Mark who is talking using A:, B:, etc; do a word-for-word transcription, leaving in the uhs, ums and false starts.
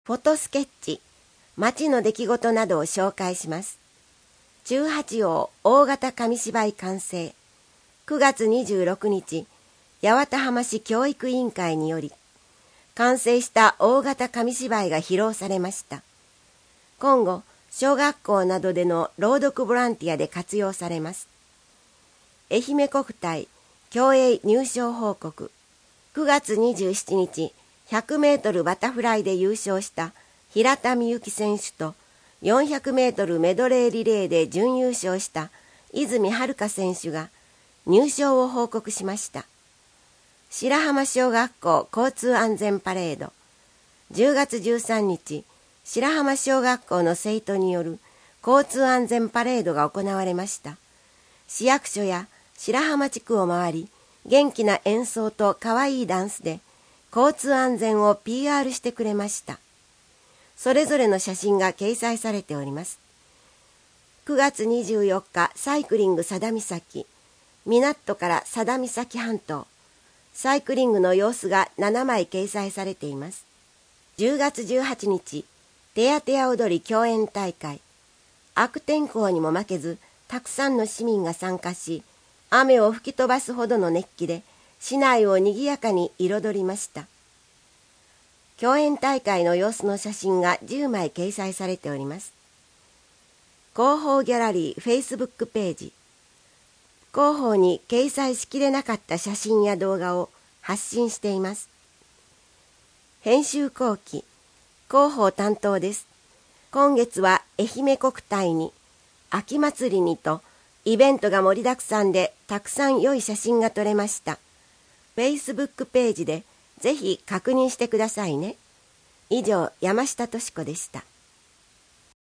A: フォトスケッチ、街の出来事などを紹介します。十八王大型紙芝居完成。くがつにじゅうろくにち、八幡浜市教育委員会により、完成した大型紙芝居が披露されました。今後、小学校などでの朗読ボランティアで活用されます。愛媛国体競泳入賞報告。くがつにじゅうしちにち、ひゃくメートルバタフライで優勝した平田美幸選手と、よんひゃくメートルメドレーリレーで準優勝した泉遥選手が入賞を報告しました。白浜小学校交通安全パレード。じゅうがつじゅうさんにち、白浜小学校の生徒による交通安全パレードが行われました。市役所や白浜地区を回り、元気な演奏とかわいいダンスで交通安全を ピーアール してくれました。それぞれの写真が掲載されております。くがつにじゅうよっか、サイクリング佐田岬、港から佐田岬半島、サイクリングの様子がななまい掲載されています。じゅうがつじゅうはちにち、てやてや踊り競演大会。悪天候にも負けず、たくさんの市民が参加し、雨を吹き飛ばすほどの熱気で、市内を賑やかに彩りました。競演大会の様子の写真がじゅうまい掲載されております。広報ギャラリー フェイスブック ページ。広報に掲載しきれなかった写真や動画を発信しています。編集後期、広報担当です。今月は愛媛国体に、秋祭りにと、イベントが盛りだくさんでたくさん良い写真が撮れました。Facebook ページでぜひ確認してくださいね。以上、山下敏子でした。